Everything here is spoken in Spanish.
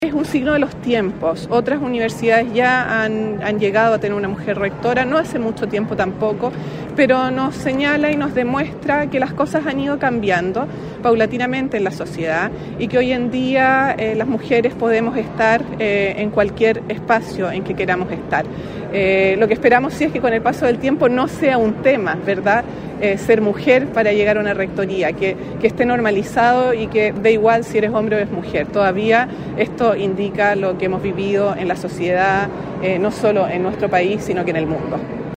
Es un signo de los tiempos. Otras universidades ya han llegado a tener una mujer rectora, no hace mucho tiempo tampoco, pero nos señala y nos demuestra que las cosas han ido cambiando paulatinamente en la sociedad y que hoy en día las mujeres podemos estar en cualquier espacio en que queramos estar. Lo que esperamos sí es que con el paso del tiempo no sea un tema, ¿verdad? Ser mujer para llegar a una rectoría, que esté normalizado y que da igual si eres hombre o eres mujer. Todavía esto indica lo que hemos vivido en la sociedad, no solo en nuestro país, sino que en el mundo.